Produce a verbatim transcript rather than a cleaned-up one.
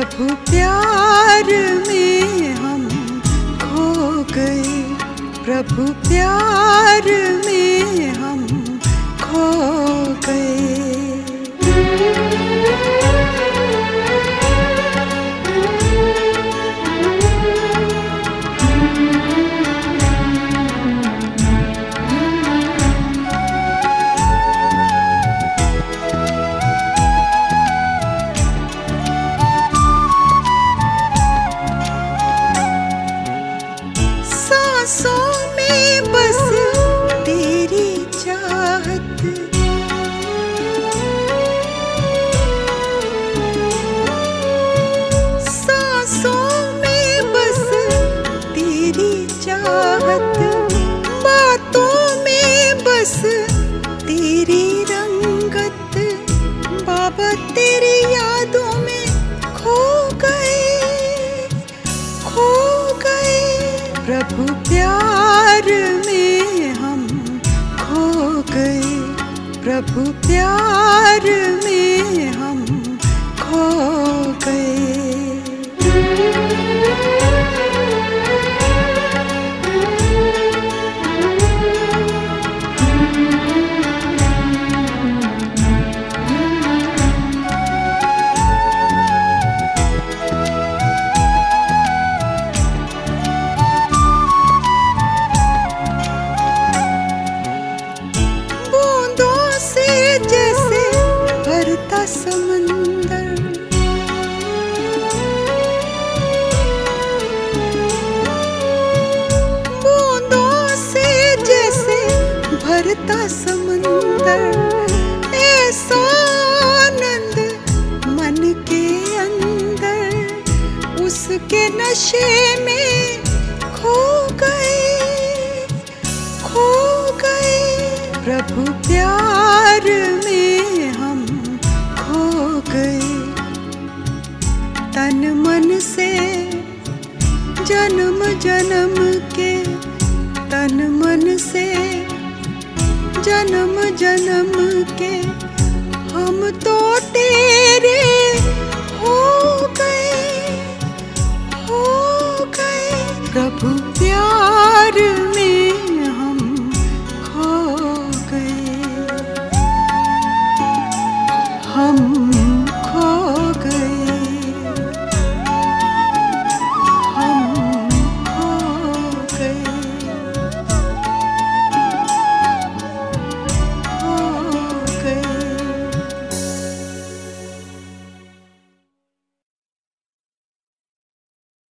प्रभु प्यार में हम खो गए, प्रभु प्यार में हम खो गए। सांसों में बस तेरी चाहत, सांसों में बस तेरी चाहत, बातों में बस तेरी रंगत, बाबा तेरी यादों में खो गए, खो गए। प्रभु प्यार में हम खो गए, प्रभु प्यार में हम खो गए। समंदर बूंदों से जैसे भरता समंदर, ऐसा आनंद मन के अंदर, उसके नशे में खो गए, खो गए। प्रभु प्यार में हम गए, तन मन से जन्म जन्म के, तन मन से जन्म जन्म के हम तो तेरे हो गए।